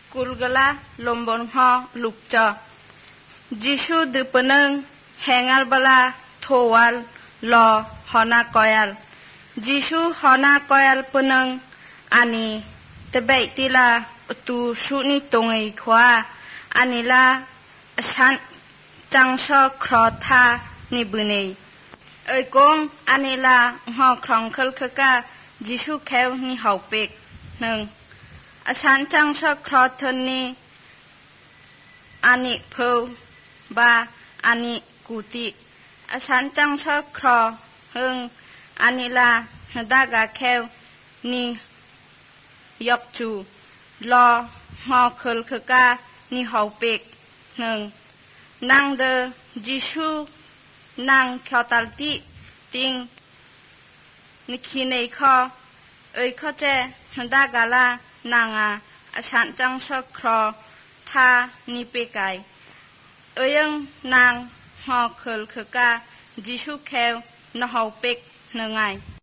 กุลกะลาลมบนหอลุกจอจิชูดึปนึงแหงอัลบลาโทวัลลอฮอนากอยัลจิชูฮอนากอยัลปนึงอันนี้ตะเบยติลาตูชุนิตงไอขวาอันนี้ลาฉันจังชอครอทานิบุเนเอ้ยกงอันนี้ลาหอครองคลคกาจิชูแควนิเฮาเป็กหนึ่งฉันจังชอครอทนีอันนี้เพอบาอันนี้กุติฉันจังชอครอหึงอันนี้ลาดากาแควนิยกจูลอหอคลคกานิเฮาเป็กหนึ่งนางเดจิชูนางเขียวตัลติติงนิคีเนคอเอ้ยข้อเจดากาลานางฉันจังชอครอทานิเปไกเอ้ยนางหอคลคกาจิชูแควนะเฮาเป็กหนึ่งไง